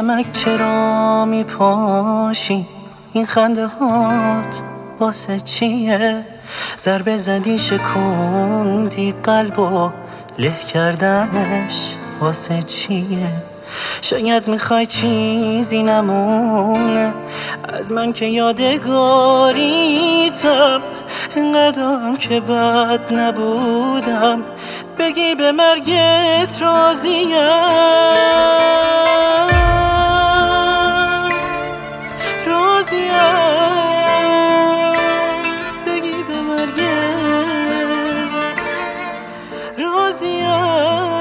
نمک چرا میپاشی؟ این خنده هات واسه چیه؟ ضربه زدی شکوندی قلبو، له کردنش واسه چیه؟ شاید میخوای چیزی نمونه از من که یادگاریتم، اینقدرم که بد نبودم، بگی به مرگت راضیم، بگی به مرگت راضیم.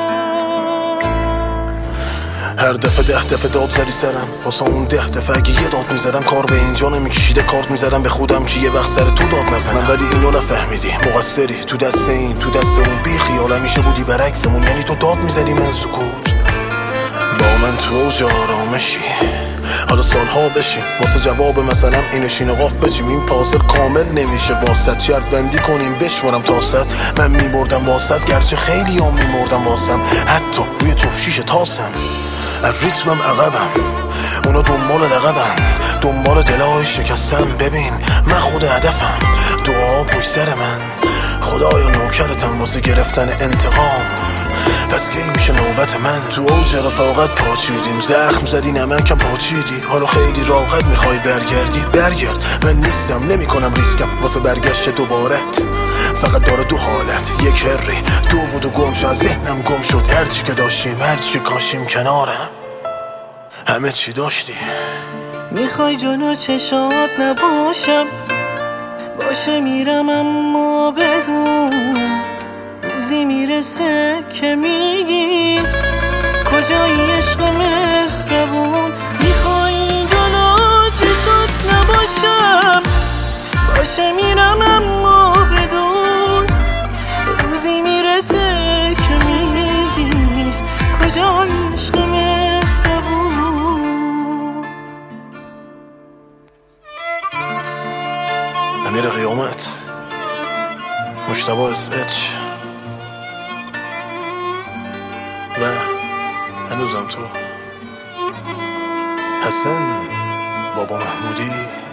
هر دفعه 10 دفعه داد زدی سرم، واسه اون 10 دفعه اگه یه داد میزدم کار به اینجا نمیکشیده، کارت میزدم به خودم که یه وقت سر تو داد نزنم. ولی اینو نفهمیدی، مقصری تو دست این تو دست اون، بی خیال همیشه بودی برعکسمون، یعنی تو داد میزدی من سکوت. با من تو اوج آرامشی، حالا سالها بشیم واسه جواب مثلا اینشین قاف بچیم، این پاسل کامل نمیشه واسط، شرط بندی کنیم بشمارم تا 100. من میمردم واسط گرچه خیلی هم میمردم واسم، حتی روی جفشیش تاسم. از ریتمم عقبم، اونا دنبال لقبم، دنبال دلای شکستم. ببین من خود هدفم، دعا پشت سر من، خدایا نوکرتم واسه گرفتن انتقام. پس کی میشه نوبت من؟ تو اوج رفاقت پاچیدیم، زخم زدی نمکم پاچیدی، حالا خیلی راحت میخوای برگردی. برگرد، من نیستم نمیکنم ریسکم واسه برگشت دوبارت. فقط داره دو حالت، یک هری دو بود و گم شد، ذهنم گم شد. هرچی که داشتیم هرچی که کاشیم کنارم، همه چی داشتی. میخوای جلو چشات نباشم، باشه میرم اما بدون، روزی میرسه که میگی کجایی عشق مهربون. میخوای جلو چشات نباشم، باشه میرم اما بدون، روزی میرسه که میگی کجایی عشق مهربون. امیر قیامت، مجتبی SH و هنوزم تو، حسن بابا محمودی.